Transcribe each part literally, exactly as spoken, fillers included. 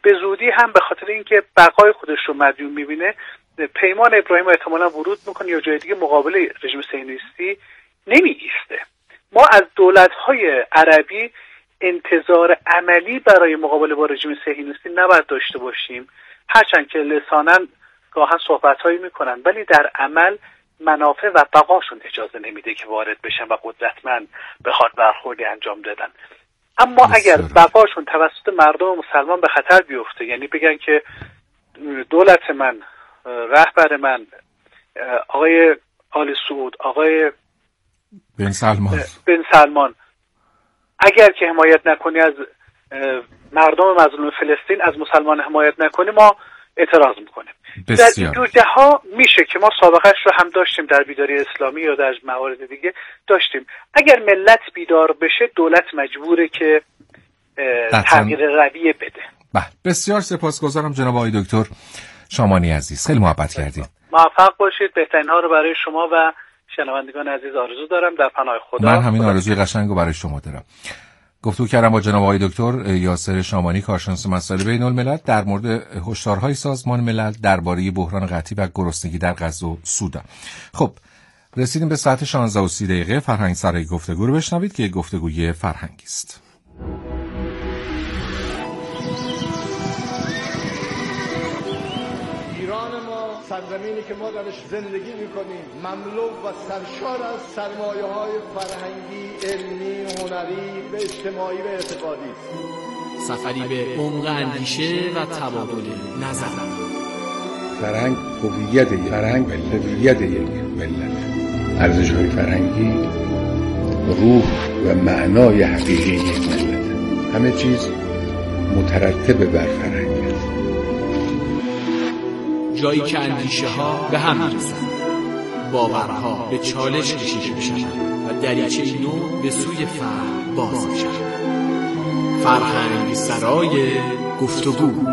به زودی هم به خاطر اینکه بقای خودش رو مدیون میبینه پیمان ابراهیم احتمالاً ورود میکنه یا جای دیگه مقابل رژیم صهیونیستی نمی ایسته. ما از دولت‌های عربی انتظار عملی برای مقابله با رژیم صهیونیستی نباید داشته باشیم، هرچند که لساناً گاهن صحبت‌هایی میکنن ولی در عمل منافع و بقاشون اجازه نمیده که وارد بشن و قدرتمند بخواد برخوردی انجام دادن. اما اگر بقاشون توسط مردم مسلمان به خطر بیفته، یعنی بگن که دولت من، رهبر من، آقای آل سعود، آقای بن سلمان بن سلمان اگر که حمایت نکنی از مردم مظلوم فلسطین، از مسلمان حمایت نکنی، ما اعتراض میکنیم. در این دو جاها میشه که ما سابقهش رو هم داشتیم در بیداری اسلامی یا در موارد دیگه داشتیم. اگر ملت بیدار بشه دولت مجبوره که تغییر رویه بده. بله، بسیار سپاسگزارم جناب آقای دکتر شامانی عزیز، خیلی محبت کردید. موفق باشید. بهترین ها رو برای شما و شنوندگان عزیز آرزو دارم. در پناه خدا. من همین آرزوی قشنگو برای شما دارم. گفتگو کردم با جناب آقای دکتر یاسر شامانی، کارشناس مسائل بین الملل، در مورد هشدارهای سازمان ملل درباره بحران قحطی و گرسنگی در غزه و سودان. خب رسیدیم به ساعت شانزده و سی دقیقه. فرهنگ سرای گفتگو رو بشنوید که گفتگوی فرهنگی است. سرزمینی که ما درش زندگی میکنیم مملو و سرشار از سرمایه‌های فرهنگی، علمی، هنری و اجتماعی و اعتقادی است. سفری به عمق اندیشه و تبادل نظر. فرهنگ هویت یک فرهنگ هویت یک ملت. ارزش‌های فرهنگی روح و معنای حقیقی یک ملت. همه چیز مترتب بر فرهنگ است. جایی که اندیشه ها به هم میرسند، باورها به چالش کشیده میشوند و دریچه نو به سوی فهم باز میشود. فرهنگ سرای گفتگو.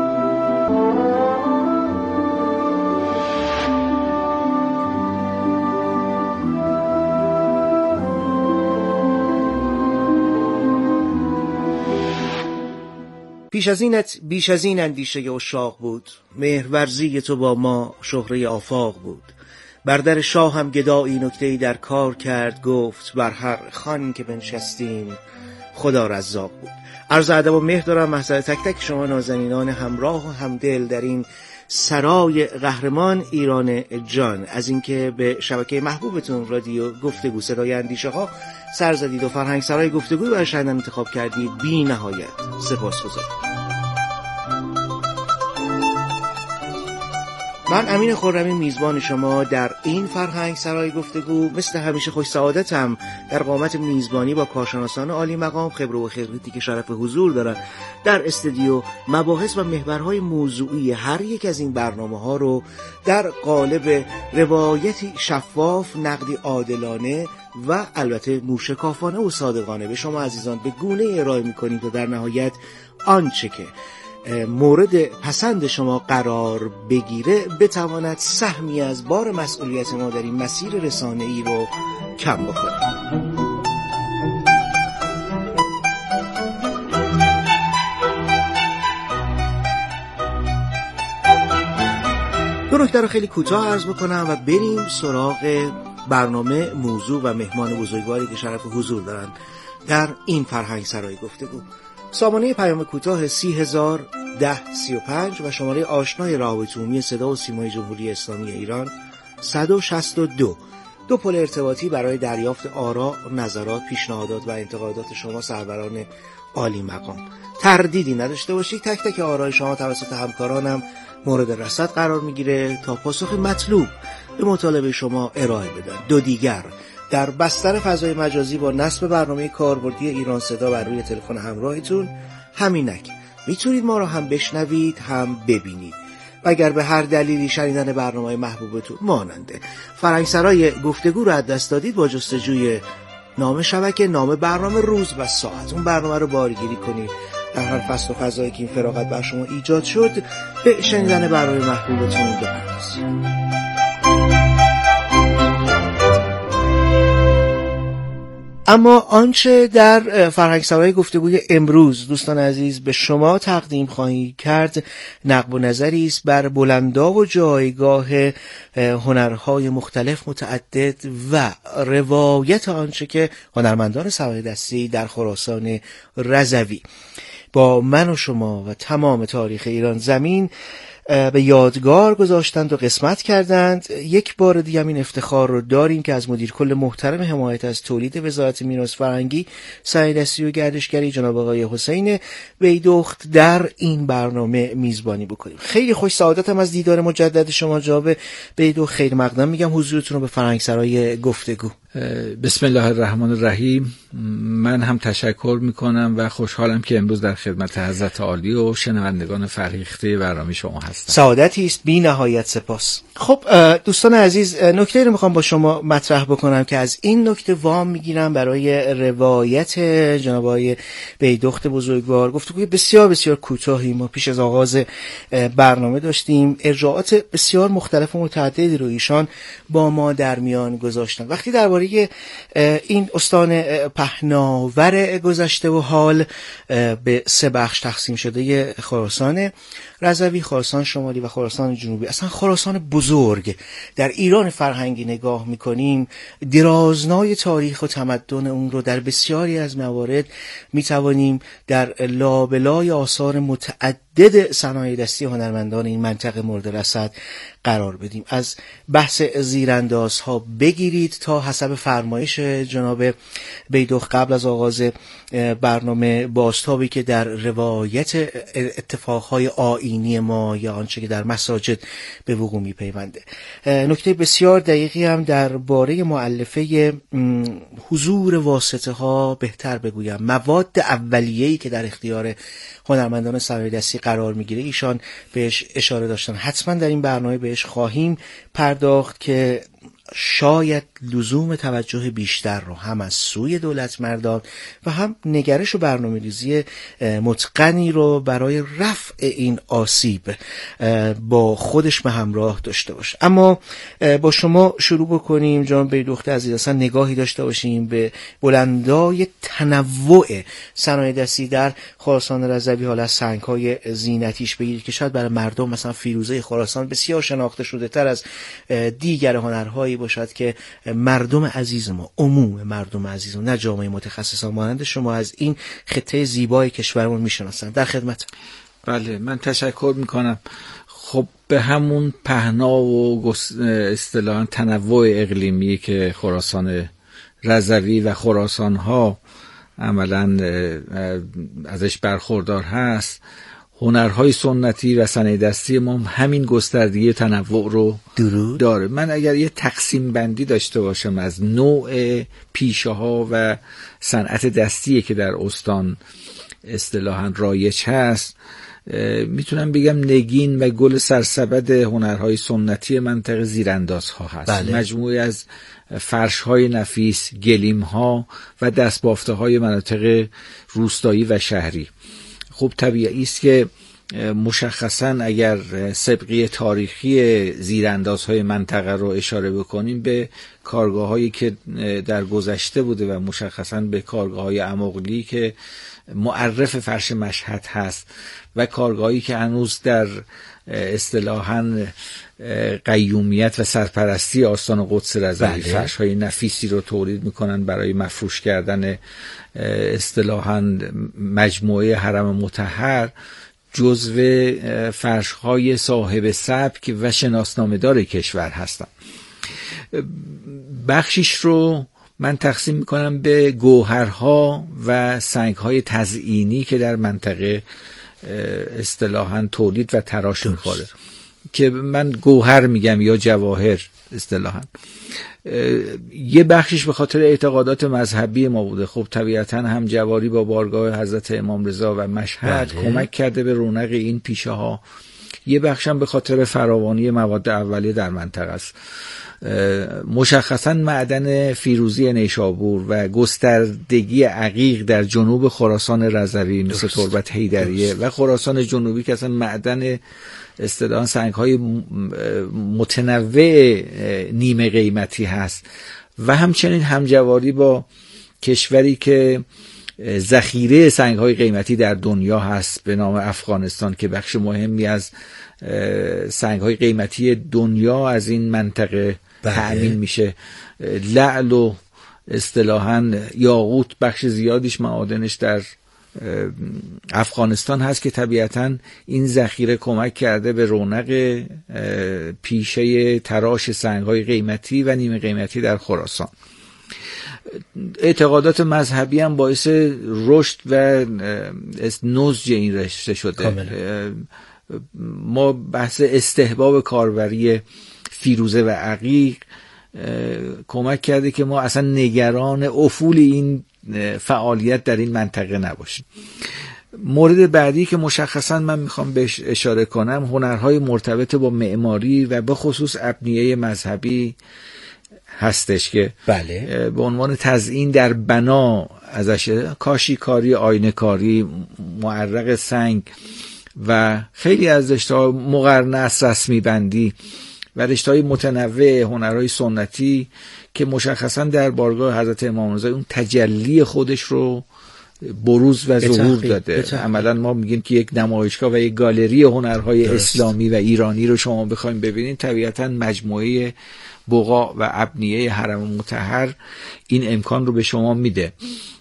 پیش از اینت بیش از این اندیشه اشاق بود، مهرورزی تو با ما شهره آفاق بود. بر در شاه هم گدایی نکته‌ای در کار کرد، گفت بر هر خان که بنشستیم خدا رزاق بود. عرض ادب و مهر دارم محضر تک تک شما نازنینان همراه و همدل در این سرای قهرمان ایران جان، از اینکه به شبکه محبوبتون رادیو گفتگو صدای اندیشه ها سر زدید و فرهنگ سرای گفتگو برای شنیدن انتخاب کردید، بی نهایت سپاسگزارم. من امین خرمی میزبان شما در این فرهنگ سرای گفتگو مثل همیشه خوش سعادتم در قامت میزبانی با کارشناسان عالی مقام، خبره و خبرتی که شرف حضور دارن در استودیو، مباحث و محورهای موضوعی هر یک از این برنامه ها رو در قالب روایتی شفاف، نقدی عادلانه و البته موشکافانه و صادقانه به شما عزیزان به گونه ارائه میکنیم تا در نهایت آنچه که مورد پسند شما قرار بگیره بتواند سهمی از بار مسئولیت ما در این مسیر رسانه‌ای رو کم بکنه. دو نکته رو خیلی کوتاه عرض بکنم و بریم سراغ برنامه، موضوع و مهمان بزرگواری که شرف حضور دارن در این فرهنگ سرای گفتگو. سامانه پیام کوتاه سی هزار ده سی و پنج و شماره آشنای روابط عمومی صدا و سیمای جمهوری اسلامی ایران صد و شصت و دو. دو پل ارتباطی برای دریافت آرا، نظرات، پیشنهادات و انتقادات شما سروران عالی مقام. تردیدی نداشته باشید، تک تک آرای شما توسط همکارانم مورد رصد قرار میگیره تا پاسخ مطلوب به مطالبه شما ارائه بدن. دو دیگر در بستر فضای مجازی با نصب برنامه کاربردی ایران صدا بر روی تلفن همراهتون، همینک میتونید ما رو هم بشنوید هم ببینید. و اگر به هر دلیلی شنیدن برنامه محبوبتون ماننده فرهنگ سرای گفتگو رو از دست دادید، با جستجوی نام شبکه، نام برنامه، روز و ساعت اون برنامه رو بارگیری کنید. در هر فصل و فضایی که این فراغت بر شما ایجاد شد به شنیدن برنامه محبوبتون بپردازید. اما آنچه در فرهنگسرای گفتگوی امروز دوستان عزیز به شما تقدیم خواهی کرد نقب و نظری است بر بلندا و جایگاه هنرهای مختلف متعدد و روایت آنچه که هنرمندان صنایع دستی در خراسان رضوی با من و شما و تمام تاریخ ایران زمین به یادگار گذاشتند و قسمت کردند. یک بار دیگه هم این افتخار رو داریم که از مدیر کل محترم حمایت از تولید وزارت میراث فرهنگی، صنایع دستی و گردشگری جناب آقای حسین بیدخت در این برنامه میزبانی بکنیم. خیلی خوش سعادتم از دیدار مجدد شما جناب بیدخت. خیلی مقدم میگم حضورتون رو به فرهنگسرای گفتگو. بسم الله الرحمن الرحیم. من هم تشکر میکنم و خوشحالم که امروز در خدمت حضرت عالی و شنوندگان فرهیخته برنامه شما هستم. سعادتی است بی نهایت سپاس. خب دوستان عزیز، نکته رو میخوام با شما مطرح بکنم که از این نکته وام میگیرم برای روایت جناب آقای بیدخت بزرگوار. گفتگوی بسیار بسیار کوتاهی ما پیش از آغاز برنامه داشتیم، ارجاعات بسیار مختلف و متعددی رو ایشان با ما در میان گذاشتن. وقتی درباره این استان پهناور گذشته و حال به سه بخش تقسیم شده خراسان رضوی، خراسان شمالی و خراسان جنوبی، اصلا خراسان بزرگ در ایران فرهنگی نگاه میکنیم، درازنای تاریخ و تمدن اون رو در بسیاری از موارد میتوانیم در لابلای آثار متعدد صنایع دستی هنرمندان این منطقه مورد رصد قرار بدیم. از بحث زیراندازها بگیرید تا حسب فرمایش جناب بیدخت قبل از آغاز برنامه بازتابی که در روایت اتفاقهای آیینی ما یا آنچه که در مساجد به وقوع میپیونده. نکته بسیار دقیقی هم درباره مؤلفه حضور واسطه ها، بهتر بگویم مواد اولیه‌ای که در اختیار هنرمندان صنایع دستی قرار میگیره ایشان بهش اشاره داشتن. حتما در این برنامه بهش خواهیم پرداخت که شاید لزوم توجه بیشتر رو هم از سوی دولت مردان و هم نگرش و برنامه‌ریزی متقنی رو برای رفع این آسیب با خودش به همراه داشته باشه. اما با شما شروع بکنیم جناب بیدخت عزیز، اصلا نگاهی داشته باشیم به بلندای تنوع صنایع دستی در خراسان رضوی، حالا از سنگ‌های زینتیش بگیرید که شاید برای مردم مثلا فیروزه خراسان بسیار شناخته شده تر از دیگر هنرهایی باشد که مردم عزیز ما، عموم مردم عزیز ما، نه جامعه متخصصان مانند شما از این خطه زیبای کشورمون میشناسن. در خدمت. بله، من تشکر میکنم. خب به همون پهنا و اصطلاحاً تنوع اقلیمی که خراسان رضوی و خراسان ها عملاً ازش برخوردار هست، هنرهای سنتی و صنایع دستی ما همین گستردگی تنوع رو درود داره. من اگر یه تقسیم بندی داشته باشم از نوع پیشه ها و صنعت دستی که در استان اصطلاحاً رایج هست، میتونم بگم نگین و گل سرسبد هنرهای سنتی منطقه زیرانداز ها هست. بله. مجموعه از فرش های نفیس، گلیم ها و دستبافته های مناطق روستایی و شهری. خب طبیعی است که مشخصاً اگر سابقه تاریخی زیراندازهای منطقه رو اشاره بکنیم به کارگاه‌هایی که در گذشته بوده و مشخصاً به کارگاه‌های امغلی که معرف فرش مشهد هست و کارگاهی که هنوز در اصطلاحاً قیومیت و سرپرستی آستان قدس رضوی فرش‌های نفیسی رو تولید میکنن برای مفروش کردن اصطلاحاً مجموعه حرم مطهر، جزو فرش‌های صاحب سبک و شناسنامه‌دار کشور هستن. بخشیش رو من تقسیم میکنم به گوهرها و سنگ‌های تزئینی که در منطقه اصطلاحاً تولید و تراش می‌خوره که من گوهر میگم یا جواهر اصطلاحاً. یه بخشش به خاطر اعتقادات مذهبی ما بوده. خب طبیعتاً هم جواری با بارگاه حضرت امام رضا و مشهد بله. کمک کرده به رونق این پیشه ها. یه بخشم به خاطر فراوانی مواد اولیه در منطقه است. مشخصاً معدن فیروزی نیشابور و گستردگی عقیق در جنوب خراسان رضوی مثل تربت حیدریه و خراسان جنوبی که اصلا معدن اصطلاحاً سنگ‌های متنوع نیمه قیمتی هست و همچنین همجواری با کشوری که ذخیره سنگ‌های قیمتی در دنیا هست به نام افغانستان که بخش مهمی از سنگ‌های قیمتی دنیا از این منطقه تأمین میشه. لعل و اصطلاحاً یاقوت بخش زیادیش معادنش در افغانستان هست که طبیعتاً این ذخیره کمک کرده به رونق پیشه تراش سنگ‌های قیمتی و نیمه قیمتی در خراسان. اعتقادات مذهبی هم باعث رشد و نضج این رشته شده. کاملا. ما بحث استحباب کاربری فیروزه و عقیق کمک کرده که ما اصلا نگران افول این فعالیت در این منطقه نباشیم. مورد بعدی که مشخصا من میخوام بهش اشاره کنم هنرهای مرتبط با معماری و به خصوص ابنیه مذهبی هستش که بله. به عنوان تزیین در بنا ازش کاشیکاری، آینه کاری، معرق سنگ و خیلی از رشته‌های مقرنس، رسمی بندی و رشته‌های متنوع هنرهای سنتی که مشخصا در بارگاه حضرت امام رضا اون تجلی خودش رو بروز و ظهور داده. عملا ما میگیم که یک نمایشگاه و یک گالری هنرهای درست. اسلامی و ایرانی رو شما بخواید ببینید طبیعتا مجموعه بقاع و ابنیه حرم مطهر این امکان رو به شما میده.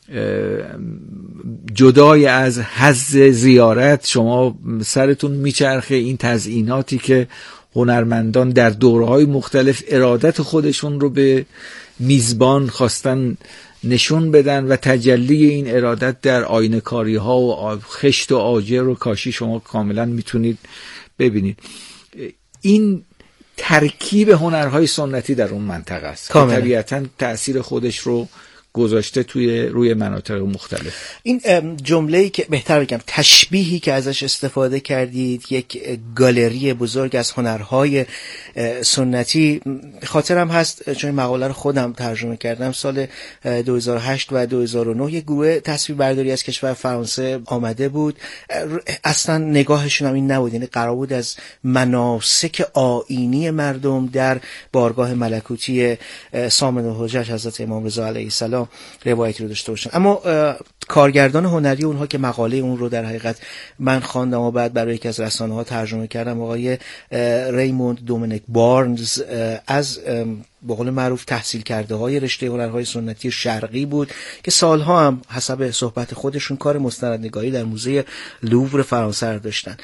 جدای از حظ زیارت شما سرتون میچرخه این تزییناتی که هنرمندان در دوره‌های مختلف ارادت خودشون رو به میزبان خواستن نشون بدن و تجلی این ارادت در آینه‌کاری ها و خشت و آجر و کاشی شما کاملا میتونید ببینید. این ترکیب هنرهای سنتی در اون منطقه است که طبیعتاً تأثیر خودش رو گذاشته توی روی مناطق مختلف. این جمله‌ای که بهتر بگم تشبیهی که ازش استفاده کردید، یک گالری بزرگ از هنرهای سنتی، خاطرم هست چون مقاله رو خودم ترجمه کردم سال دو هزار و هشت و دو هزار و نه یک گروه تصویربرداری از کشور فرانسه آمده بود. اصلا نگاهشون هم این نبود، یعنی قرار بود از مناسک آیینی مردم در بارگاه ملکوتی سامن الحجج حضرت امام رضا علیه السلام روایتی رو داشته باشن. اما کارگردان هنری اونها که مقاله اون رو در حقیقت من خواندم و بعد برای یکی از رسانه ها ترجمه کردم، آقای ریموند دومینیک بارنز از به قول معروف تحصیل کرده های رشته هنرهای سنتی شرقی بود که سالها هم حسب صحبت خودشون کار مستندنگاری در موزه لوور فرانسه داشتن.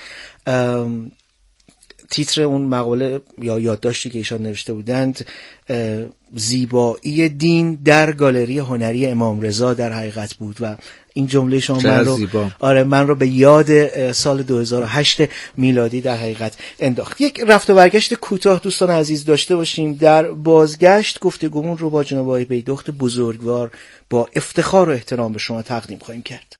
تیتر اون مقاله یا یادداشتی که ایشان نوشته بودند زیبایی دین در گالری هنری امام رضا در حقیقت بود و این جمله شما من رو زیبا. آره من رو به یاد سال دو هزار و هشت میلادی در حقیقت انداخت. یک رفت و برگشت کوتاه دوستان عزیز داشته باشیم. در بازگشت گفتگومون رو با جناب آقای بیدخت بزرگوار با افتخار و احترام به شما تقدیم خواهیم کرد.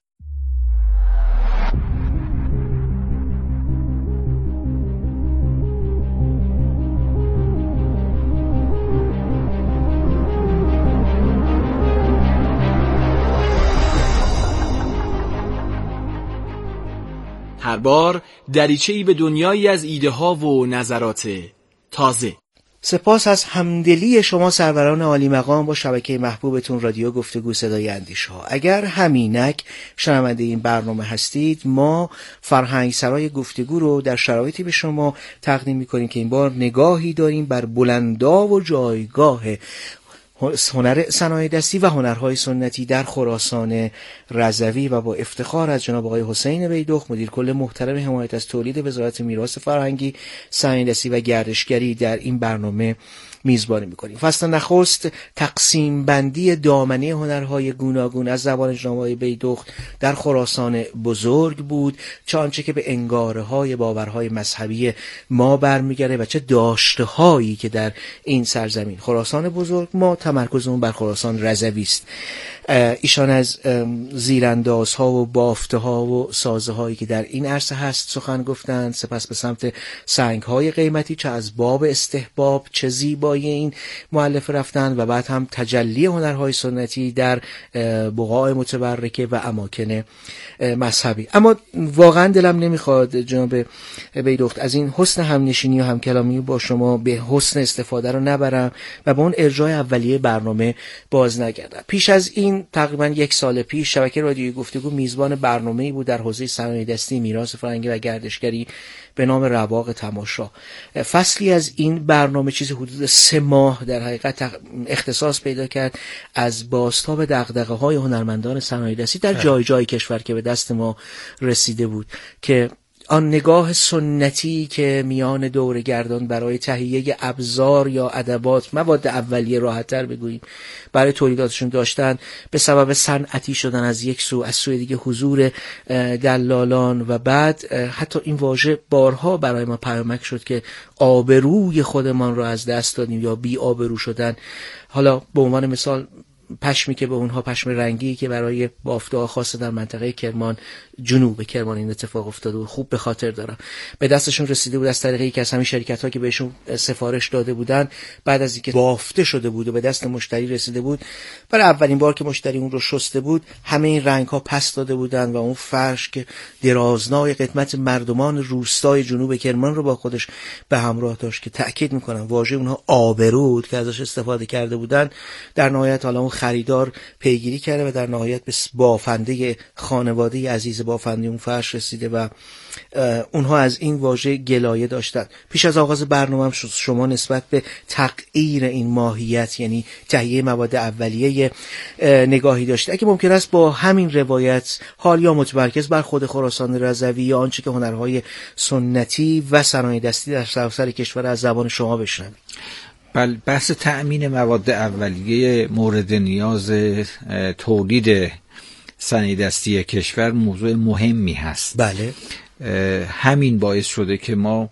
هر بار دریچه‌ای به دنیایی از ایده ها و نظرات تازه. سپاس از همدلی شما سروران عالی مقام با شبکه محبوبتون رادیو گفتگو صدای اندیشه ها. اگر همینک شنونده این برنامه هستید، ما فرهنگ سرای گفتگو رو در شرایطی به شما تقدیم می‌کنیم که این بار نگاهی داریم بر بلندا و جایگاه هنر صنایع دستی و هنرهای سنتی در خراسان رضوی و با افتخار از جناب آقای حسین بیدخت مدیر کل محترم حمایت از تولید وزارت میراث فرهنگی، صنایع دستی و گردشگری در این برنامه میزبانی میکنیم. فصل نخست تقسیم بندی دامنه هنرهای گوناگون از زبان جناب آقای بیدخت در خراسان بزرگ بود، چه آنچه که به انگاره های باورهای مذهبی ما برمیگره و چه داشته هایی که در این سرزمین خراسان بزرگ ما تمرکزمون بر خراسان رضوی است. ایشان از زیراندازها و بافته‌ها و سازه‌هایی که در این عرصه هست سخن گفتند. سپس به سمت سنگ‌های قیمتی چه از باب استحباب چه زیبا زیبایی این مؤلفه رفتن و بعد هم تجلی هنرهای سنتی در بقاع متبرکه و اماکن مذهبی. اما واقعا دلم نمیخواد جناب بیدخت از این حسن همنشینی و همکلامی با شما به حسن استفاده رو نبرم و به اون ارجاع اولیه برنامه باز نگردم. پیش از این تقریبا یک سال پیش شبکه رادیویی گفتگو میزبان برنامه‌ای بود در حوزه صنایع‌دستی، میراث فرهنگی و گردشگری به نام رواق تماشا. فصلی از این برنامه چیزی حدود سه ماه در حقیقت اختصاص پیدا کرد از بازتاب دغدغه‌های هنرمندان صنایع‌دستی در جای جای کشور که به دست ما رسیده بود، که آن نگاه سنتی که میان دوره‌گردان برای تهیه ابزار یا ادوات، مواد اولیه راحت‌تر بگوییم، برای تولیداتشون داشتن، به سبب صنعتی شدن از یک سو، از سوی دیگه حضور دلالان و بعد حتی این واژه بارها برای ما پیامک شد که آبروی خودمان رو از دست دادیم یا بی آبرو شدن. حالا به عنوان مثال پشمی که به اونها پشم رنگی که برای بافته‌ها خاصه در منطقه کرمان، جنوب کرمان این اتفاق افتاده و خوب به خاطر دارم، به دستشون رسیده بود از طریق یکی از همین شرکت‌ها که بهشون سفارش داده بودن. بعد از اینکه بافته شده بود و به دست مشتری رسیده بود، برای اولین بار که مشتری اون رو شسته بود، همه این رنگ‌ها پس داده بودن و اون فرش که درازنای قدمت مردمان روستای جنوب کرمان رو با خودش به همراه داشت، که تأکید می‌کنم واژه اونها آبرو که ازش استفاده کرده بودن، در نهایت حالا اون خریدار پیگیری کرده و در نهایت به بافنده خانواده عزیز بافنده اون فرش رسیده و اونها از این واژه گلایه داشتن. پیش از آغاز برنامه شما نسبت به تغییر این ماهیت، یعنی تهیه مواد اولیه، نگاهی داشته. اگه ممکن است با همین روایت حال یا متمرکز بر خود خراسان رضوی یا آنچه که هنرهای سنتی و صنایع‌دستی در سراسر کشور از زبان شما بشنویم. بله، بحث تأمین مواد اولیه مورد نیاز تولید صنایع‌دستی کشور موضوع مهمی هست. بله، همین باعث شده که ما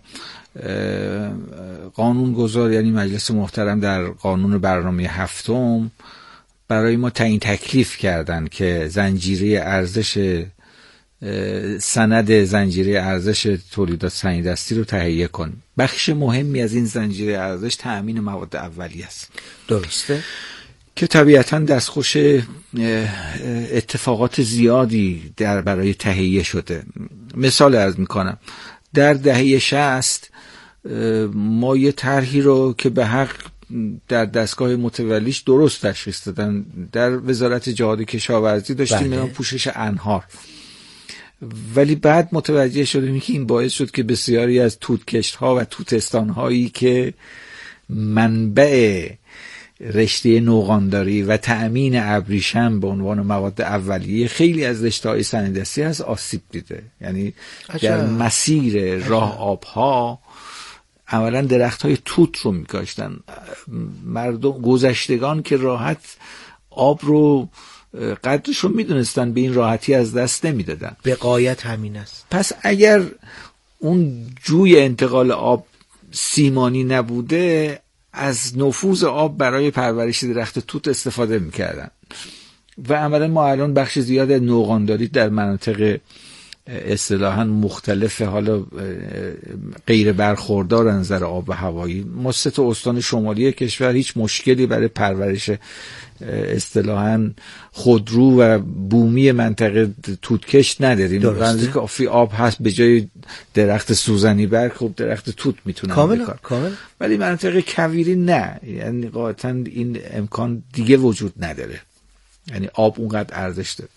قانونگذار، یعنی مجلس محترم، در قانون برنامه هفتم برای ما تعیین تکلیف کردن که زنجیره ارزش سند زنجیره ارزش تولیدات صنایع‌دستی رو تهیه کنیم. بخش مهمی از این زنجیره ارزش تأمین مواد اولیه است. درسته؟ که طبیعتاً دستخوش اتفاقات زیادی در برای تهیه شده. مثال عرض میکنم، در دهه شصت ما یه طرحی رو که به حق در دستگاه متولیش درست تشخیص دادن، در وزارت جهاد کشاورزی داشتیم بله. پوشش انهار، ولی بعد متوجه شدیم که این باعث شد که بسیاری از توتکشت ها و توتستان هایی که منبع رشته نوغانداری و تأمین ابریشم به عنوان مواد اولیه خیلی از رشته‌های صنایع‌دستی از آسیب دیده. یعنی عجب. در مسیر راه آبها اولا درخت‌های توت رو می‌کاشتن، مردم گذشتگان که راحت آب رو قدرش رو میدونستن به این راحتی از دست نمیدادن. به غایت همین است. پس اگر اون جوی انتقال آب سیمانی نبوده، از نفوذ آب برای پرورش درخت توت استفاده میکردن و عملا ما الان بخش زیاد نوغانداری در مناطق اصطلاحاً مختلف، حالا غیر برخوردار از نظر آب و هوایی، ما سه تا استان شمالی کشور هیچ مشکلی برای پرورش اصطلاحاً خودرو و بومی منطقه توتکش نداریم. رنزی کافی آب هست، به جای درخت سوزنی برگ خب درخت توت میتونن بکار. کامل. ولی منطقه کویری نه، یعنی قاطعاً این امکان دیگه وجود نداره، یعنی آب اونقدر ارزش داره.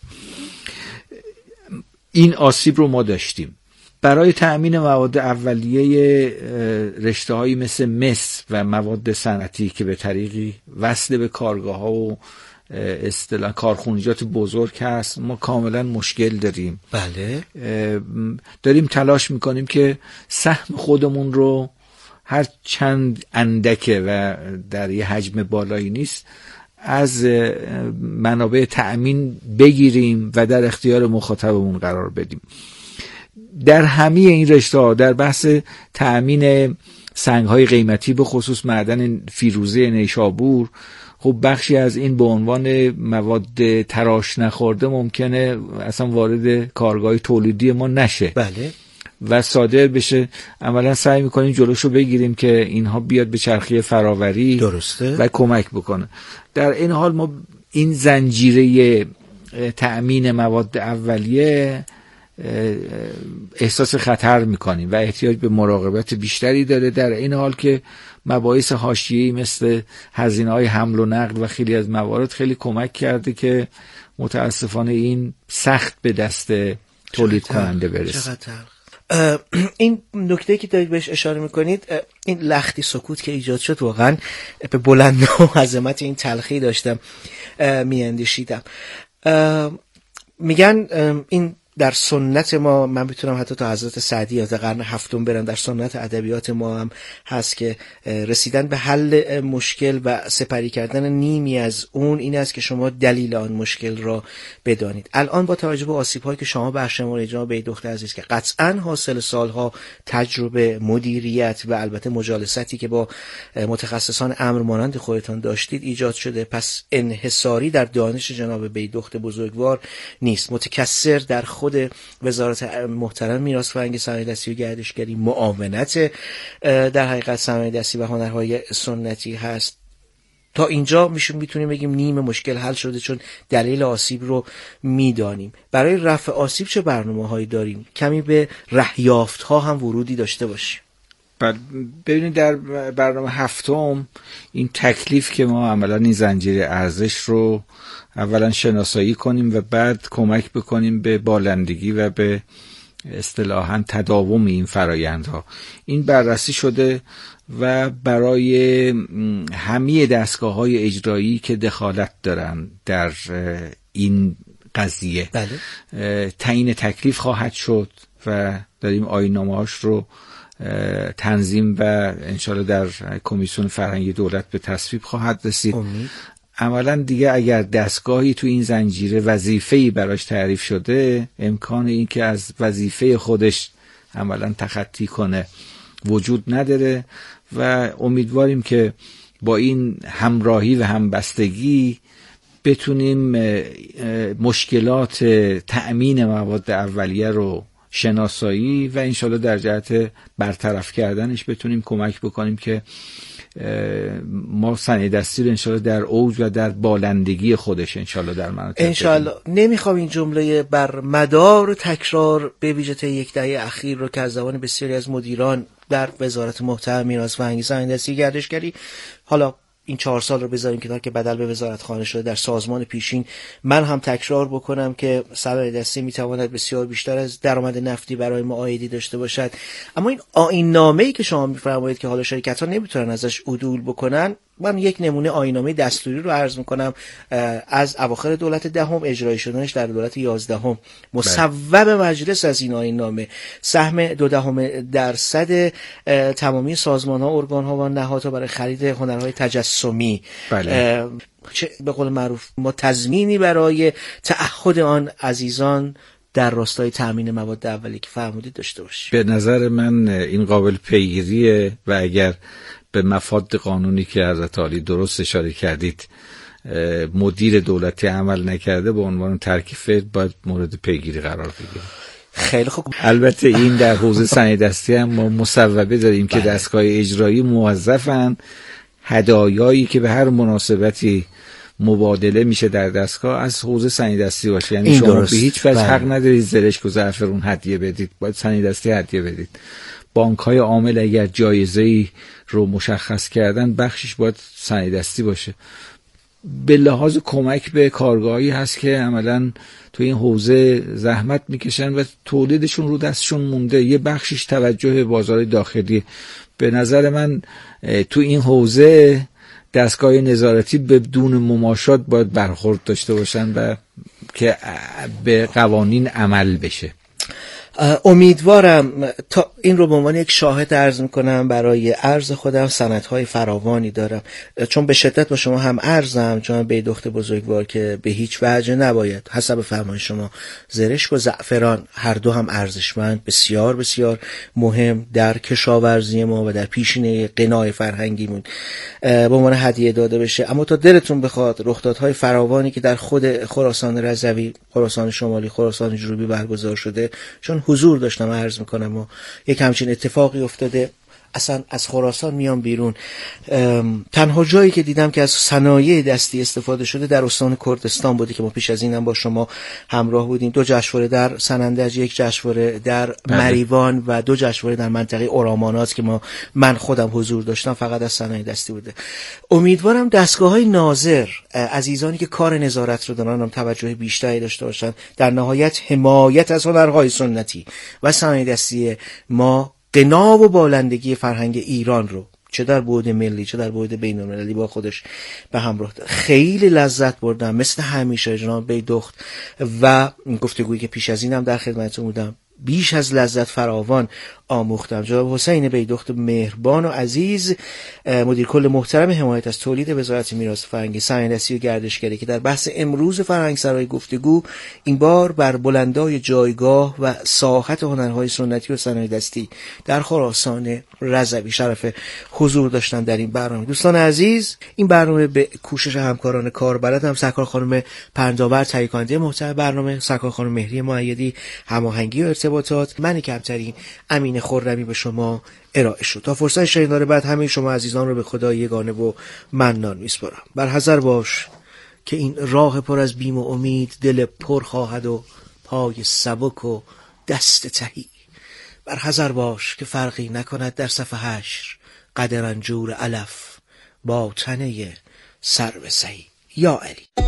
این آسیب رو ما داشتیم. برای تأمین مواد اولیه رشته‌هایی مثل مس و مواد صنعتی که به طریقی وصل به کارگاه‌ها و اصطلاح کارخونجات بزرگ هست، ما کاملا مشکل داریم. بله. داریم تلاش میکنیم که سهم خودمون رو هر چند اندکه و در یه حجم بالایی نیست از منابع تأمین بگیریم و در اختیار مخاطبمون قرار بدیم. در همه این رشته‌ها در بحث تأمین سنگ‌های قیمتی به خصوص معدن فیروزه نیشابور، خب بخشی از این به عنوان مواد تراش نخورده ممکنه اصلا وارد کارگاه تولیدی ما نشه. بله. و صادر بشه. عملا سعی میکنیم جلوشو بگیریم که اینها بیاد به چرخه فراوری درسته و کمک بکنه. در این حال ما این زنجیره تأمین مواد اولیه احساس خطر میکنیم و احتیاج به مراقبت بیشتری داره، در این حال که مباحث حاشیه‌ای مثل هزینه‌های حمل و نقل و خیلی از موارد خیلی کمک کرده که متاسفانه این سخت به دست تولید کننده برسه. این نکته که دارید بهش اشاره میکنید، این لختی سکوت که ایجاد شد، واقعا به بلند و عظمت این تلخی داشتم میاندیشیدم. میگن این در سنت ما، من میتونم حتی تا حضرت سعدی از قرن هفتم برم، در سنت ادبیات ما هم هست که رسیدن به حل مشکل و سپری کردن نیمی از اون این است که شما دلیل آن مشکل را بدانید. الان با توجه به آسیب‌هایی که شما برشمردید جناب بیدخت عزیز، که قطعاً حاصل سالها تجربه، مدیریت و البته مجالستی که با متخصصان امر مانند خودتان داشتید ایجاد شده، پس انحصاری در دانش جناب بیدخت بزرگوار نیست، متکثر در خود وزارت محترم میراث فرهنگی، صنایع‌دستی و گردشگری، معاونت در حقیقت صنایع‌دستی و هنرهای سنتی هست. تا اینجا میشون میتونیم بگیم نیم مشکل حل شده، چون دلیل آسیب رو میدانیم. برای رفع آسیب چه برنامه‌هایی داریم؟ کمی به رهیافت‌ها هم ورودی داشته باشیم. ببینید در برنامه هفتم این تکلیف که ما عملا این زنجیره ارزش رو اولا شناسایی کنیم و بعد کمک بکنیم به بالندگی و به اصطلاحاً تداوم این فرایندها، این بررسی شده و برای همه دستگاه‌های اجرایی که دخالت دارن در این قضیه بله. تعیین تکلیف خواهد شد و داریم آیین‌نامه‌هاش رو تنظیم و انشالله در کمیسیون فرهنگی دولت به تصویب خواهد رسید. امید. عملا دیگه اگر دستگاهی تو این زنجیره وظیفه‌ای براش تعریف شده، امکان این که از وظیفه خودش عملا تخطی کنه وجود نداره و امیدواریم که با این همراهی و همبستگی بتونیم مشکلات تأمین مواد اولیه رو شناسایی و انشالله در جهت برطرف کردنش بتونیم کمک بکنیم که ما صنایع‌دستی رو انشالله در اوج و در بالندگی خودش انشالله در مناطق انشالله. نمیخوام این جمله بر مدار تکرار به ویژه تا یک دهه اخیر رو که از زبان بسیاری از مدیران در وزارت محترم میراث فرهنگی، صنایع‌دستی، گردشگری، حالا این چهار سال رو بذاریم کنار که بدل به وزارت خانه شده، در سازمان پیشین من هم تکرار بکنم که صنایع‌دستی میتواند بسیار بیشتر از درآمد نفتی برای ما عایدی داشته باشد. اما این آیین نامه‌ای که شما میفرمایید که حالا شرکت‌ها نمیتونن ازش عدول بکنن، من یک نمونه آیین‌نامه دستوری رو عرض میکنم از اواخر دولت دهم، اجرایی شدنش در دولت یازدهم. مصوب مجلس از این آیین‌نامه سهم دو دهم درصد تمامی سازمان‌ها، ارگان‌ها و نهادها برای خرید هنرهای تجسمی، بله. چه به قول معروف ما تضمینی برای تعهد آن عزیزان در راستای تامین مواد اولیه که فرمودید داشته باشیم. به نظر من این قابل پیگیریه و اگر به مفاد قانونی که حضرت عالی درست اشاره کردید مدیر دولتی عمل نکرده، به عنوان ترک فعل باید مورد پیگیری قرار بگیره. خیلی خوب. البته این در حوزه صنایع‌دستی هم ما مصوبه داریم که دستگاه اجرایی موظفن هدایایی که به هر مناسبتی مبادله میشه در دستگاه از حوزه صنایع‌دستی باشه، یعنی شما به هیچ وجه حق ندارید زرشک و زعفرون هدیه بدید، باید صنایع‌دستی هدیه بدید. بانک‌های عامل اگر جایزه‌ای رو مشخص کردن، بخشش باید صنایع‌دستی باشه. به لحاظ کمک به کارگاهی هست که عملاً تو این حوزه زحمت میکشن و تولیدشون رو دستشون مونده، یه بخشش توجه بازار داخلی. به نظر من تو این حوزه دستگاه نظارتی بدون مماشات باید برخورد داشته باشن و که به قوانین عمل بشه. امیدوارم تا این رو به عنوان یک شاهد عرض میکنم، برای عرض خودم سندهای فراوانی دارم، چون به شدت با شما هم عرضم چون بیدخت بزرگوار که به هیچ وجه نباید حسب فرمان شما زرشک و زعفران هر دو هم ارزشمند، بسیار بسیار مهم در کشاورزی ما و در پیشینه غنای فرهنگیمون به عنوان هدیه داده بشه. اما تا دلتون بخواد رخدادهای فراوانی که در خود خراسان رضوی، خراسان شمالی، خراسان جنوبی برگزار شده، چون خراسان حضور داشتم عرض میکنم و یک همچین اتفاقی افتاده. اصلا از خراسان میام بیرون، تنها جایی که دیدم که از صنایع دستی استفاده شده در استان کردستان بوده که ما پیش از اینم با شما همراه بودیم. دو جشنواره در سنندج، یک جشنواره در مریوان و دو جشنواره در منطقه اورامانات که ما من خودم حضور داشتم فقط از صنایع دستی بوده. امیدوارم دستگاه‌های ناظر، عزیزانی که کار نظارت رو دارن، هم توجه بیشتری داشته باشن. در نهایت حمایت از هنرهای سنتی و صنایع دستی ما غنا و بالندگی فرهنگ ایران رو چه در بعد ملی چه در بعد بین‌المللی با خودش به همراه داره. خیلی لذت بردم مثل همیشه جناب بیدخت و گفتگویی که پیش از اینم در خدمتتون بودم، بیش از لذت فراوان آموختم. جناب حسین بیدخت مهربان و عزیز، مدیر کل محترم حمایت از تولید وزارت میراث فرهنگی، صنایع دستی و گردشگری، که در بحث امروز فرهنگ سرای گفتگو این بار بر بلندای جایگاه و ساحت هنرهای سنتی و صنایع دستی در خراسان رضوی شرف حضور داشتن در این برنامه. دوستان عزیز، این برنامه به کوشش همکاران کاربلد هم سرکار خانم پرنداور تهیه کننده محتوای برنامه، سرکار خانم مهری مؤیدی هماهنگی و ارتباطات، من کمترین امین خرمی به شما ارائه شد. تا فرصت شنیدن بعد همه شما عزیزان رو به خدای یگانه و منان میسپارم. بر حذر باش که این راه پر از بیم و امید دل پر خواهد و پای سبک و دست تهی. بر حذر باش که فرقی نکند در صف حشر قد رنجور علف با تنه سرو سهی. یا علی.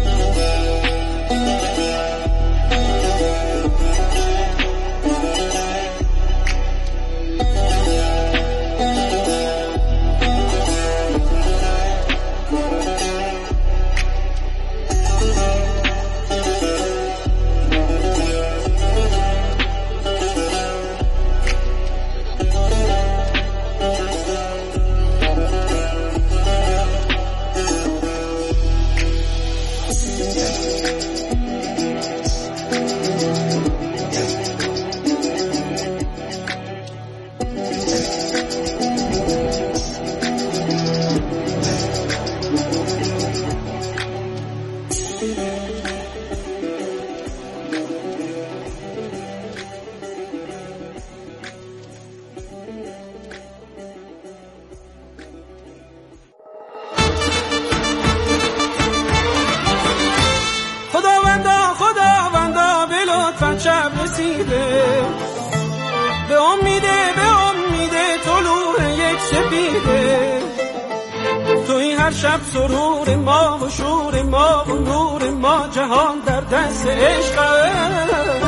به امیده به امیده طلوع یک سپیده، توی هر شب سرور ما و شور ما و نور ما، جهان در دست عشقت،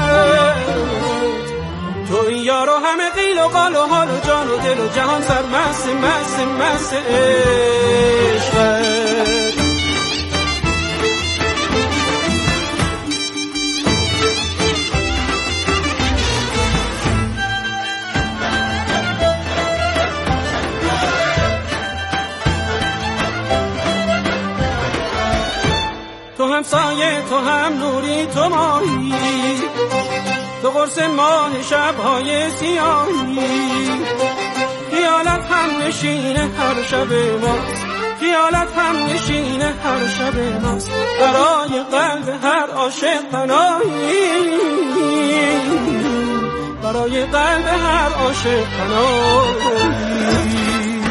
توی یارو همه قیل و قال و حال و جان و دل و جهان سرمست مست مست عشقت. تو هم سایه تو هم نوری تو ماهی، تو قرص ماه شبهای سیاهی، خیالت هم نشین هر شب ماست، خیالت هم نشین هر شب ماست، برای قلب هر عاشق پناهی، برای قلب هر عاشق پناهی.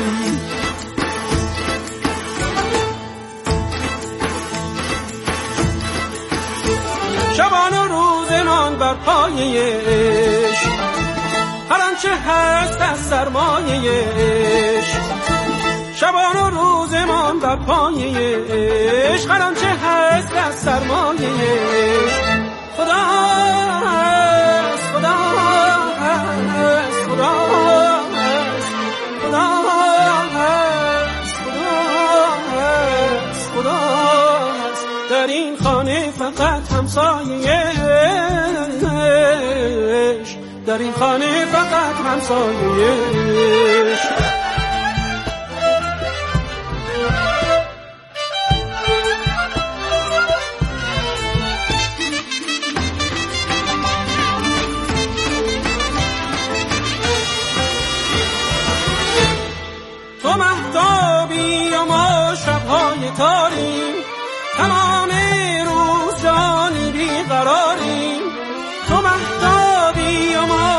شبان و روزمان بر پایه عشق، هر آنچه هست از سرمایه عشق، شبان و روزمان بر پایه عشق، هر آنچه هست از سرمایه عشق. خدا هست خدا هست خدا هست خدا هست خدا هست خدا هست در این خانه فقط همسایه عشق، در این خانه فقط همسایه عشق. تو مهتابی و ما شبهای تاریم، تمام روز جانی بیقراریم. تو مهتابی و ما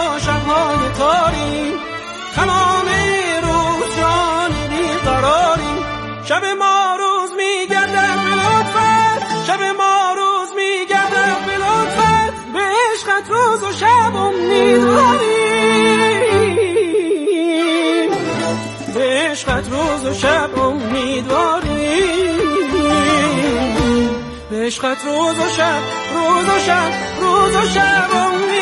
تمام روز جان بیقراریم. شب ما روز میگردد به لطفت، شب ما روز میگردد به لطفت، به عشقت روز و شب امیدواریم، به عشقت روز و شب امیدواریم، به عشقت روز و شب، روز و شب، روز و شب امیدواریم.